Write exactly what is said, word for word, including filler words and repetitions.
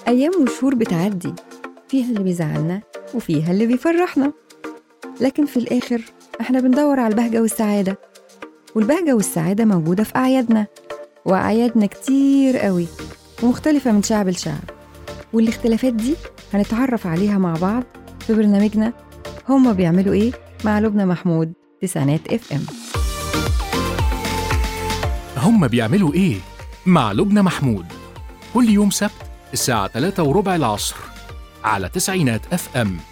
أيام وشهور بتعدي، فيها اللي بيزعلنا وفيها اللي بيفرحنا، لكن في الآخر إحنا بندور على البهجة والسعادة. والبهجة والسعادة موجودة في أعيادنا، وأعيادنا كتير قوي ومختلفة من شعب لشعب، والاختلافات دي هنتعرف عليها مع بعض في برنامجنا هما بيعملوا إيه مع لبنى محمود تسعينات اف ام. هما بيعملوا إيه مع لبنى محمود، كل يوم سبت الساعة ثلاثة وربع العصر على تسعينات اف ام.